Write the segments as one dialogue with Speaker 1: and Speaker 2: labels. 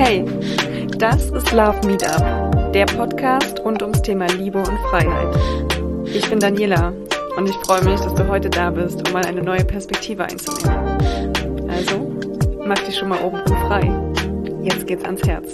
Speaker 1: Hey, das ist Love Meetup, der Podcast rund ums Thema Liebe und Freiheit. Ich bin Daniela und ich freue mich, dass du heute da bist, um mal eine neue Perspektive einzunehmen. Also, mach dich schon mal oben und frei. Jetzt geht's ans Herz.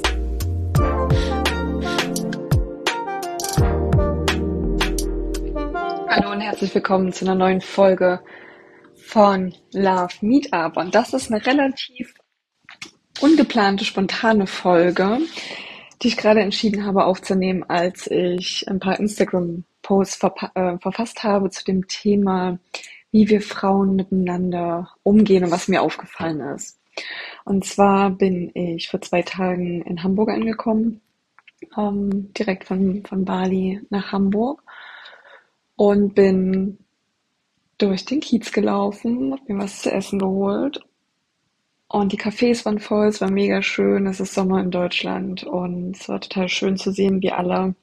Speaker 1: Hallo und herzlich willkommen zu einer neuen Folge von Love Meetup. Und das ist eine relativ ungeplante, spontane Folge, die ich gerade entschieden habe aufzunehmen, als ich ein paar Instagram-Posts verfasst habe zu dem Thema, wie wir Frauen miteinander umgehen und was mir aufgefallen ist. Und zwar bin ich vor 2 Tagen in Hamburg angekommen, direkt von Bali nach Hamburg und bin durch den Kiez gelaufen, hab mir was zu essen geholt. Und die Cafés waren voll, es war mega schön, es ist Sommer in Deutschland und es war total schön zu sehen, wie alle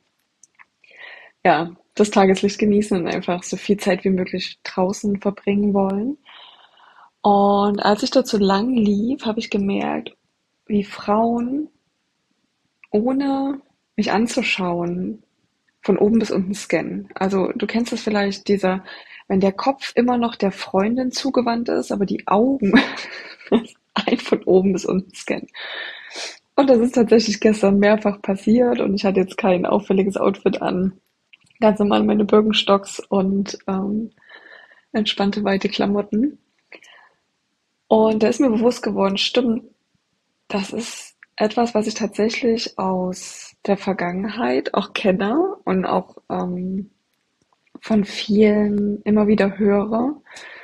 Speaker 1: das Tageslicht genießen und einfach so viel Zeit wie möglich draußen verbringen wollen. Und als ich dort so lang lief, habe ich gemerkt, wie Frauen, ohne mich anzuschauen, von oben bis unten scannen. Also du kennst das vielleicht, wenn der Kopf immer noch der Freundin zugewandt ist, aber die Augen ein von oben bis unten scannen. Und das ist tatsächlich gestern mehrfach passiert und ich hatte jetzt kein auffälliges Outfit an. Ganz normal meine Birkenstocks und entspannte, weite Klamotten. Und da ist mir bewusst geworden, stimmt, das ist etwas, was ich tatsächlich aus der Vergangenheit auch kenne und auch von vielen immer wieder höre.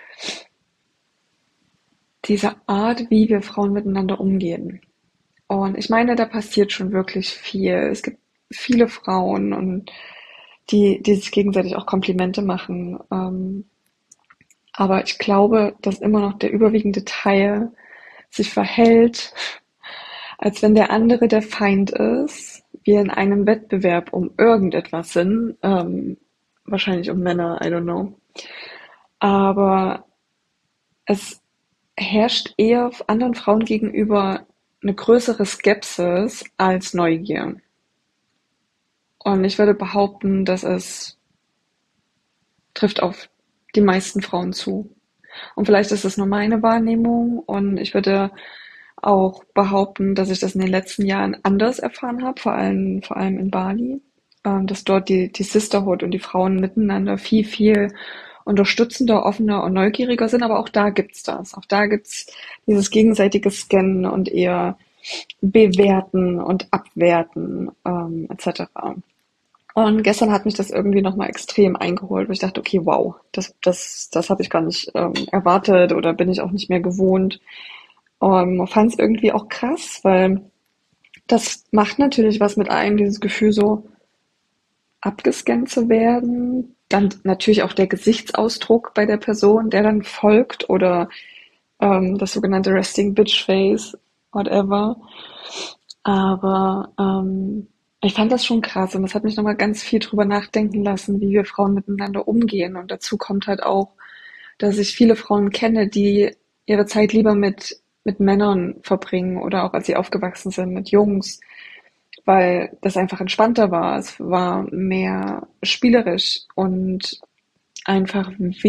Speaker 1: Diese Art, wie wir Frauen miteinander umgehen. Und ich meine, da passiert schon wirklich viel. Es gibt viele Frauen und die sich gegenseitig auch Komplimente machen. Aber ich glaube, dass immer noch der überwiegende Teil sich verhält, als wenn der andere der Feind ist, wir in einem Wettbewerb um irgendetwas sind, wahrscheinlich um Männer, I don't know. Aber es herrscht eher anderen Frauen gegenüber eine größere Skepsis als Neugier. Und ich würde behaupten, dass es trifft auf die meisten Frauen zu. Und vielleicht ist es nur meine Wahrnehmung und ich würde auch behaupten, dass ich das in den letzten Jahren anders erfahren habe, vor allem in Bali, dass dort die Sisterhood und die Frauen miteinander viel unterstützender, offener und neugieriger sind, aber auch da gibt's das. Auch da gibt's dieses gegenseitige Scannen und eher bewerten und abwerten, etc. Und gestern hat mich das irgendwie nochmal extrem eingeholt, wo ich dachte, okay, wow, das habe ich gar nicht erwartet oder bin ich auch nicht mehr gewohnt. Fand es irgendwie auch krass, weil das macht natürlich was mit einem, dieses Gefühl so abgescannt zu werden. Dann natürlich auch der Gesichtsausdruck bei der Person, der dann folgt oder das sogenannte Resting Bitch Face, whatever. Aber ich fand das schon krass und das hat mich nochmal ganz viel drüber nachdenken lassen, wie wir Frauen miteinander umgehen. Und dazu kommt halt auch, dass ich viele Frauen kenne, die ihre Zeit lieber mit Männern verbringen oder auch als sie aufgewachsen sind mit Jungs, weil das einfach entspannter war. Es war mehr spielerisch und einfach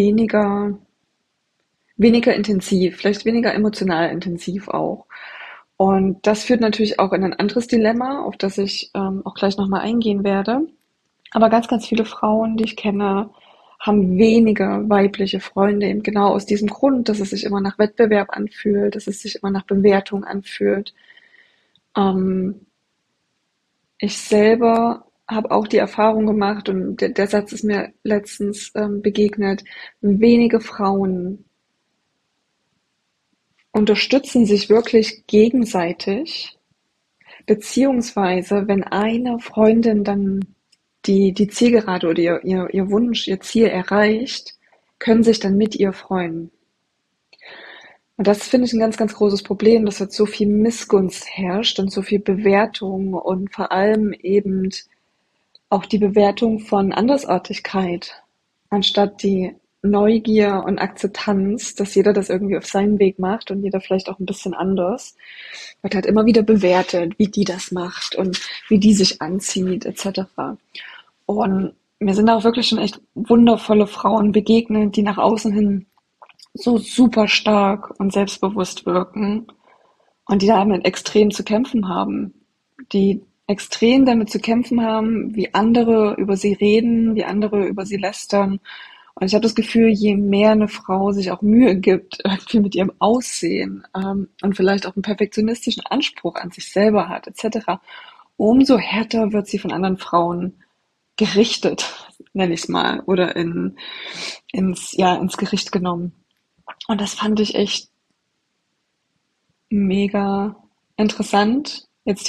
Speaker 1: weniger intensiv, vielleicht weniger emotional intensiv auch. Und das führt natürlich auch in ein anderes Dilemma, auf das ich auch gleich nochmal eingehen werde. Aber ganz viele Frauen, die ich kenne, haben weniger weibliche Freunde, eben genau aus diesem Grund, dass es sich immer nach Wettbewerb anfühlt, dass es sich immer nach Bewertung anfühlt. Ähm, Ich selber habe auch die Erfahrung gemacht und der Satz ist mir letztens begegnet, wenige Frauen unterstützen sich wirklich gegenseitig, beziehungsweise wenn eine Freundin dann die Zielgerade oder ihr Wunsch, ihr Ziel erreicht, können sich dann mit ihr freuen. Und das finde ich ein ganz großes Problem, dass jetzt so viel Missgunst herrscht und so viel Bewertung und vor allem eben auch die Bewertung von Andersartigkeit, anstatt die Neugier und Akzeptanz, dass jeder das irgendwie auf seinen Weg macht und jeder vielleicht auch ein bisschen anders, wird halt immer wieder bewertet, wie die das macht und wie die sich anzieht, etc. Und mir sind auch wirklich schon echt wundervolle Frauen begegnet, die nach außen hin so super stark und selbstbewusst wirken und die damit extrem zu kämpfen haben, die extrem damit zu kämpfen haben, wie andere über sie reden, wie andere über sie lästern. Und ich habe das Gefühl, je mehr eine Frau sich auch Mühe gibt, irgendwie mit ihrem Aussehen und vielleicht auch einen perfektionistischen Anspruch an sich selber hat, etc., umso härter wird sie von anderen Frauen gerichtet, nenne ich es mal, oder ins Gericht genommen. Und das fand ich echt mega interessant, jetzt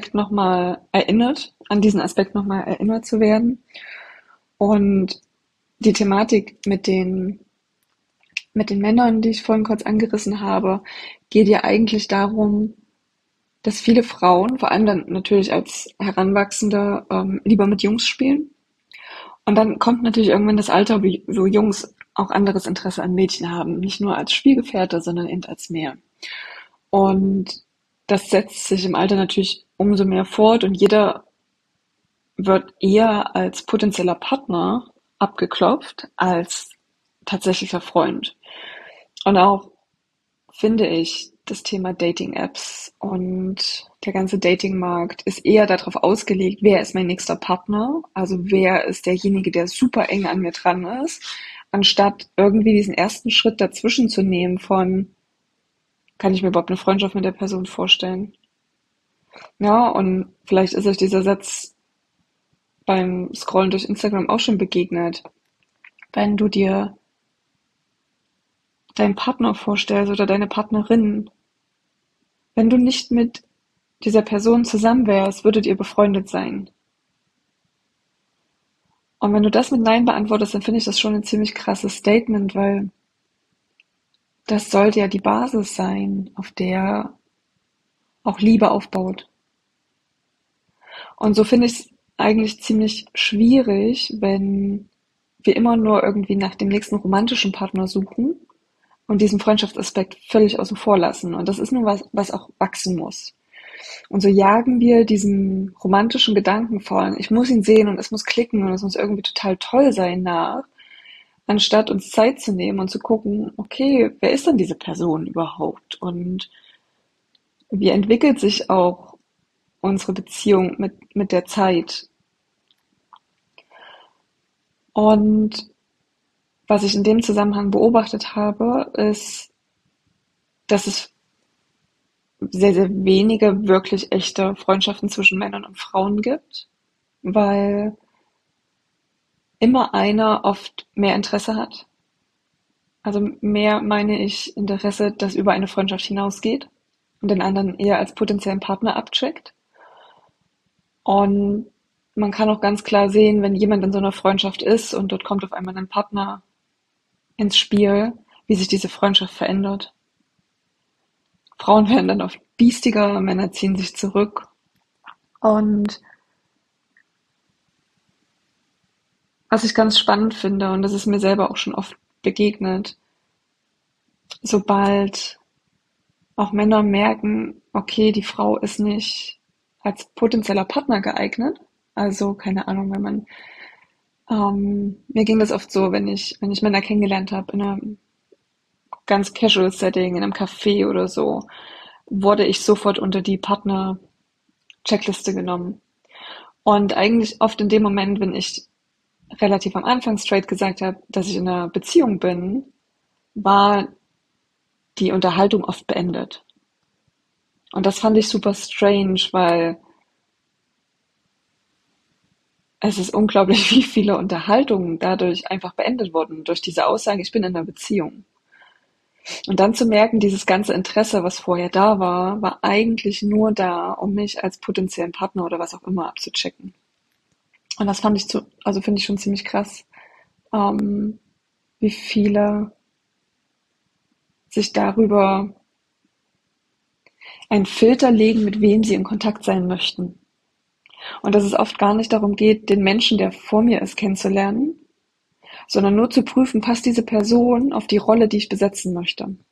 Speaker 1: an diesen Aspekt nochmal erinnert zu werden. Und die Thematik mit den Männern, die ich vorhin kurz angerissen habe, geht ja eigentlich darum, dass viele Frauen, vor allem dann natürlich als Heranwachsende, lieber mit Jungs spielen. Und dann kommt natürlich irgendwann das Alter, wo Jungs auch anderes Interesse an Mädchen haben. Nicht nur als Spielgefährte, sondern eben als mehr. Und das setzt sich im Alter natürlich umso mehr fort und jeder wird eher als potenzieller Partner abgeklopft als tatsächlicher Freund. Und auch finde ich, das Thema Dating-Apps und der ganze Dating-Markt ist eher darauf ausgelegt, wer ist mein nächster Partner, also wer ist derjenige, der super eng an mir dran ist, anstatt irgendwie diesen ersten Schritt dazwischen zu nehmen von, kann ich mir überhaupt eine Freundschaft mit der Person vorstellen? Ja, und vielleicht ist euch dieser Satz beim Scrollen durch Instagram auch schon begegnet. Wenn du dir deinen Partner vorstellst oder deine Partnerin, wenn du nicht mit dieser Person zusammen wärst, würdet ihr befreundet sein. Und wenn du das mit Nein beantwortest, dann finde ich das schon ein ziemlich krasses Statement, weil das sollte ja die Basis sein, auf der auch Liebe aufbaut. Und so finde ich es eigentlich ziemlich schwierig, wenn wir immer nur irgendwie nach dem nächsten romantischen Partner suchen und diesen Freundschaftsaspekt völlig außen vor lassen. Und das ist nur was auch wachsen muss. Und so jagen wir diesen romantischen Gedanken von, ich muss ihn sehen und es muss klicken und es muss irgendwie total toll sein nach, anstatt uns Zeit zu nehmen und zu gucken, okay, wer ist denn diese Person überhaupt? Und wie entwickelt sich auch unsere Beziehung mit der Zeit? Und was ich in dem Zusammenhang beobachtet habe, ist, dass es sehr, sehr wenige wirklich echte Freundschaften zwischen Männern und Frauen gibt, weil immer einer oft mehr Interesse hat. Also mehr meine ich Interesse, das über eine Freundschaft hinausgeht und den anderen eher als potenziellen Partner abcheckt. Und man kann auch ganz klar sehen, wenn jemand in so einer Freundschaft ist und dort kommt auf einmal ein Partner ins Spiel, wie sich diese Freundschaft verändert. Frauen werden dann oft biestiger, Männer ziehen sich zurück. Und was ich ganz spannend finde, und das ist mir selber auch schon oft begegnet, sobald auch Männer merken, okay, die Frau ist nicht als potenzieller Partner geeignet. Also, keine Ahnung, mir ging das oft so, wenn ich Männer kennengelernt habe, in einem ganz casual Setting, in einem Café oder so, wurde ich sofort unter die Partner-Checkliste genommen. Und eigentlich oft in dem Moment, wenn ich relativ am Anfang straight gesagt habe, dass ich in einer Beziehung bin, war die Unterhaltung oft beendet. Und das fand ich super strange, weil es ist unglaublich, wie viele Unterhaltungen dadurch einfach beendet wurden, durch diese Aussage, ich bin in einer Beziehung. Und dann zu merken, dieses ganze Interesse, was vorher da war, war eigentlich nur da, um mich als potenziellen Partner oder was auch immer abzuchecken. Und das also finde ich schon ziemlich krass, ähm, wie viele sich darüber einen Filter legen, mit wem sie in Kontakt sein möchten. Und dass es oft gar nicht darum geht, den Menschen, der vor mir ist, kennenzulernen, sondern nur zu prüfen, passt diese Person auf die Rolle, die ich besetzen möchte. Und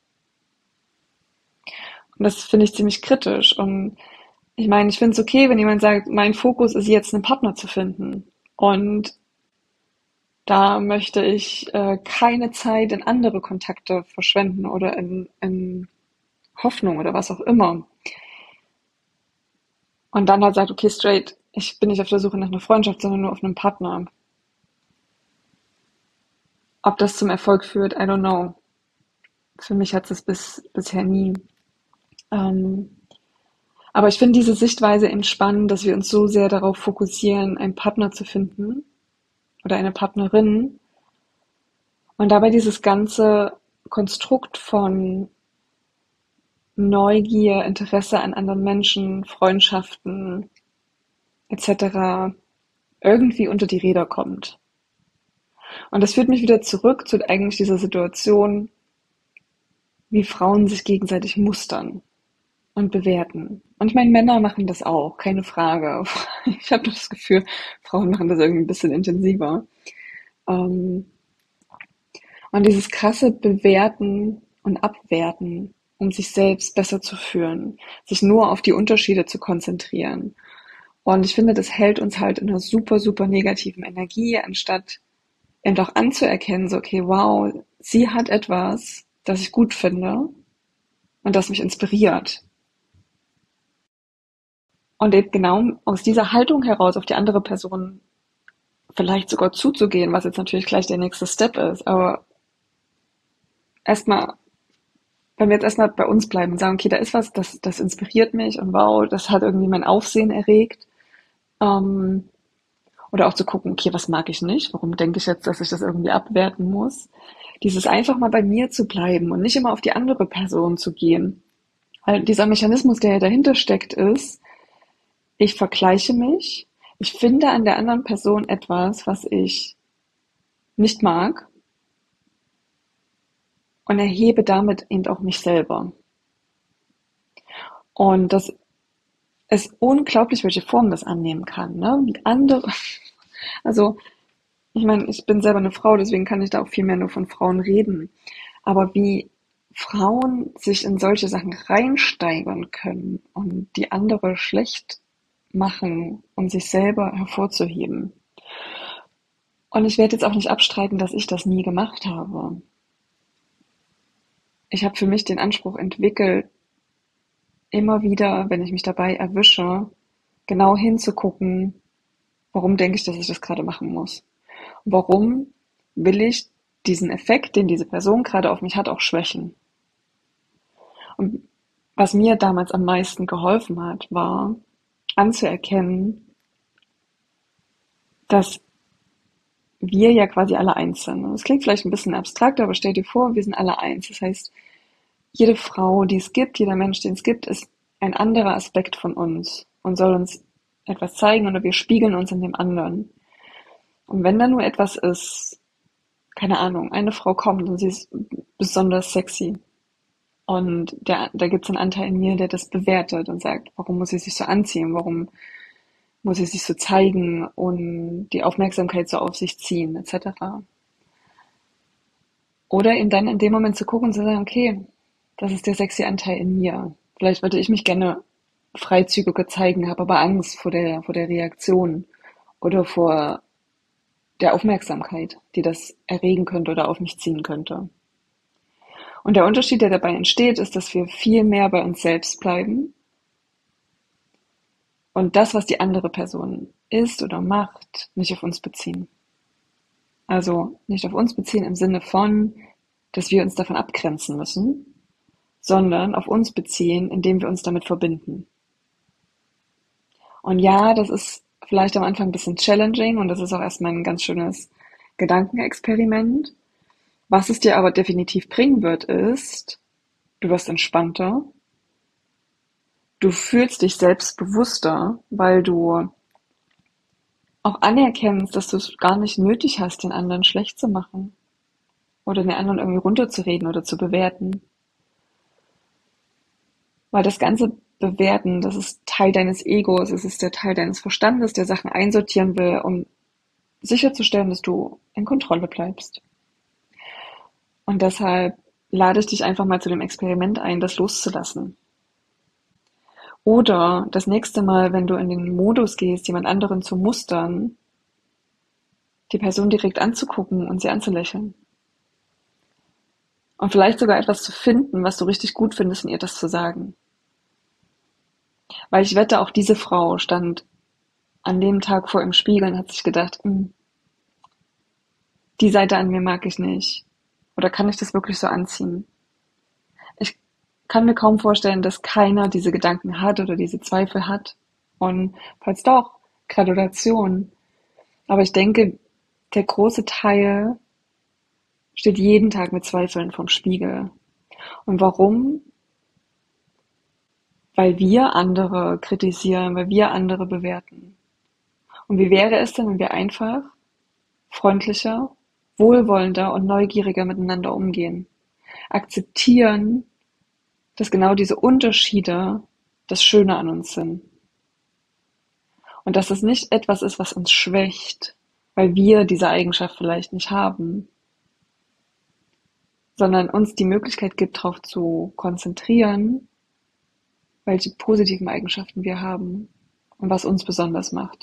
Speaker 1: das finde ich ziemlich kritisch. Und ich meine, ich finde es okay, wenn jemand sagt, mein Fokus ist jetzt, einen Partner zu finden. Und da möchte ich keine Zeit in andere Kontakte verschwenden oder in Hoffnung oder was auch immer. Und dann halt sagt, okay, straight, ich bin nicht auf der Suche nach einer Freundschaft, sondern nur auf einen Partner. Ob das zum Erfolg führt, I don't know. Für mich hat es bisher nie. Ähm, aber ich finde diese Sichtweise eben spannend, dass wir uns so sehr darauf fokussieren, einen Partner zu finden oder eine Partnerin und dabei dieses ganze Konstrukt von Neugier, Interesse an anderen Menschen, Freundschaften etc. irgendwie unter die Räder kommt. Und das führt mich wieder zurück zu eigentlich dieser Situation, wie Frauen sich gegenseitig mustern und bewerten. Und ich meine, Männer machen das auch, keine Frage. Ich habe das Gefühl, Frauen machen das irgendwie ein bisschen intensiver. Ähm, und dieses krasse Bewerten und Abwerten, um sich selbst besser zu fühlen, sich nur auf die Unterschiede zu konzentrieren. Und ich finde, das hält uns halt in einer super, super negativen Energie, anstatt eben auch anzuerkennen, so, okay, wow, sie hat etwas, das ich gut finde und das mich inspiriert. Und eben genau aus dieser Haltung heraus auf die andere Person vielleicht sogar zuzugehen, was jetzt natürlich gleich der nächste Step ist. Aber erstmal, wenn wir jetzt erstmal bei uns bleiben und sagen, okay, da ist was, das inspiriert mich und wow, das hat irgendwie mein Aufsehen erregt. Ähm, oder auch zu gucken, okay, was mag ich nicht? Warum denke ich jetzt, dass ich das irgendwie abwerten muss? Dieses einfach mal bei mir zu bleiben und nicht immer auf die andere Person zu gehen. Weil dieser Mechanismus, der ja dahinter steckt, ist, ich vergleiche mich, ich finde an der anderen Person etwas, was ich nicht mag und erhebe damit eben auch mich selber. Und das ist unglaublich, welche Form das annehmen kann, ne? Wie andere, also ich meine, ich bin selber eine Frau, deswegen kann ich da auch viel mehr nur von Frauen reden. Aber wie Frauen sich in solche Sachen reinsteigern können und die andere schlecht machen, um sich selber hervorzuheben. Und ich werde jetzt auch nicht abstreiten, dass ich das nie gemacht habe. Ich habe für mich den Anspruch entwickelt, immer wieder, wenn ich mich dabei erwische, genau hinzugucken, warum denke ich, dass ich das gerade machen muss? Warum will ich diesen Effekt, den diese Person gerade auf mich hat, auch schwächen? Und was mir damals am meisten geholfen hat, war anzuerkennen, dass wir ja quasi alle eins sind. Das klingt vielleicht ein bisschen abstrakt, aber stell dir vor, wir sind alle eins. Das heißt, jede Frau, die es gibt, jeder Mensch, den es gibt, ist ein anderer Aspekt von uns und soll uns etwas zeigen oder wir spiegeln uns in dem anderen. Und wenn da nur etwas ist, keine Ahnung, eine Frau kommt und sie ist besonders sexy und da gibt es einen Anteil in mir, der das bewertet und sagt, warum muss sie sich so anziehen, warum muss sie sich so zeigen und die Aufmerksamkeit so auf sich ziehen, etc. Oder eben dann in dem Moment zu gucken und zu sagen, okay, das ist der sexy Anteil in mir. Vielleicht würde ich mich gerne freizügiger zeigen, habe aber Angst vor der Reaktion oder vor der Aufmerksamkeit, die das erregen könnte oder auf mich ziehen könnte. Und der Unterschied, der dabei entsteht, ist, dass wir viel mehr bei uns selbst bleiben und das, was die andere Person ist oder macht, nicht auf uns beziehen. Also nicht auf uns beziehen im Sinne von, dass wir uns davon abgrenzen müssen, sondern auf uns beziehen, indem wir uns damit verbinden. Und ja, das ist vielleicht am Anfang ein bisschen challenging und das ist auch erstmal ein ganz schönes Gedankenexperiment. Was es dir aber definitiv bringen wird, ist, du wirst entspannter, du fühlst dich selbstbewusster, weil du auch anerkennst, dass du es gar nicht nötig hast, den anderen schlecht zu machen oder den anderen irgendwie runterzureden oder zu bewerten. Weil das ganze Bewerten, das ist Teil deines Egos, es ist der Teil deines Verstandes, der Sachen einsortieren will, um sicherzustellen, dass du in Kontrolle bleibst. Und deshalb lade ich dich einfach mal zu dem Experiment ein, das loszulassen. Oder das nächste Mal, wenn du in den Modus gehst, jemand anderen zu mustern, die Person direkt anzugucken und sie anzulächeln. Und vielleicht sogar etwas zu finden, was du richtig gut findest, und ihr das zu sagen. Weil ich wette, auch diese Frau stand an dem Tag vor im Spiegel und hat sich gedacht, die Seite an mir mag ich nicht. Oder kann ich das wirklich so anziehen? Ich kann mir kaum vorstellen, dass keiner diese Gedanken hat oder diese Zweifel hat. Und falls doch, Gratulation. Aber ich denke, der große Teil steht jeden Tag mit Zweifeln vorm Spiegel. Und warum? Weil wir andere kritisieren, weil wir andere bewerten. Und wie wäre es denn, wenn wir einfach freundlicher, wohlwollender und neugieriger miteinander umgehen? Akzeptieren, dass genau diese Unterschiede das Schöne an uns sind. Und dass es nicht etwas ist, was uns schwächt, weil wir diese Eigenschaft vielleicht nicht haben, sondern uns die Möglichkeit gibt, darauf zu konzentrieren, welche positiven Eigenschaften wir haben und was uns besonders macht.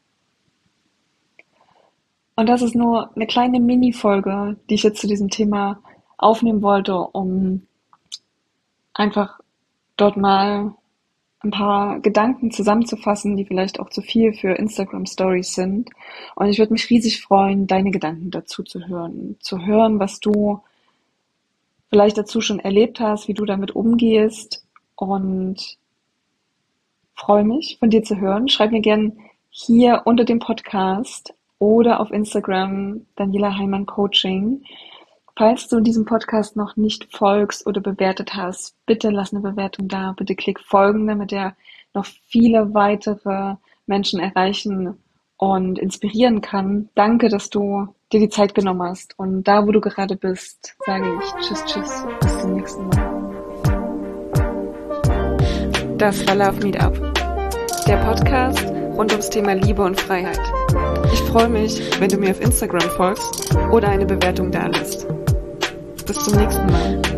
Speaker 1: Und das ist nur eine kleine Mini-Folge, die ich jetzt zu diesem Thema aufnehmen wollte, um einfach dort mal ein paar Gedanken zusammenzufassen, die vielleicht auch zu viel für Instagram Stories sind. Und ich würde mich riesig freuen, deine Gedanken dazu zu hören, was du vielleicht dazu schon erlebt hast, wie du damit umgehst, und freue mich, von dir zu hören. Schreib mir gern hier unter dem Podcast oder auf Instagram Daniela Heimann Coaching. Falls du diesem Podcast noch nicht folgst oder bewertet hast, bitte lass eine Bewertung da. Bitte klick folgen, damit er noch viele weitere Menschen erreichen und inspirieren kann. Danke, dass du dir die Zeit genommen hast. Und da, wo du gerade bist, sage ich Tschüss, bis zum nächsten Mal. Das war Love Meet Up, der Podcast rund ums Thema Liebe und Freiheit. Ich freue mich, wenn du mir auf Instagram folgst oder eine Bewertung da lässt. Bis zum nächsten Mal.